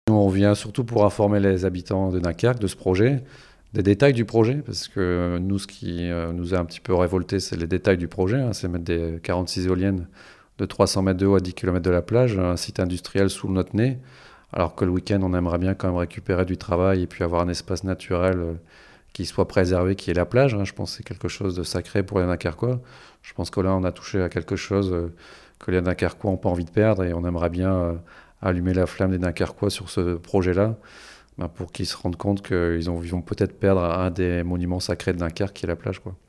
Nous, on vient surtout pour informer les habitants de Dunkerque de ce projet, des détails du projet, parce que nous, ce qui nous a un petit peu révolté, c'est les détails du projet, hein. C'est mettre des 46 éoliennes de 300 mètres de haut à 10 km de la plage, un site industriel sous notre nez, alors que le week-end, on aimerait bien quand même récupérer du travail et puis avoir un espace naturel qui soit préservé, qui est la plage, hein. Je pense que c'est quelque chose de sacré pour les Dunkerquois. Je pense que là, on a touché à quelque chose que les Dunkerquois n'ont pas envie de perdre et on aimerait bien allumer la flamme des Dunkerquois sur ce projet-là, pour qu'ils se rendent compte qu'ils vont peut-être perdre un des monuments sacrés de Dunkerque, qui est la plage, quoi.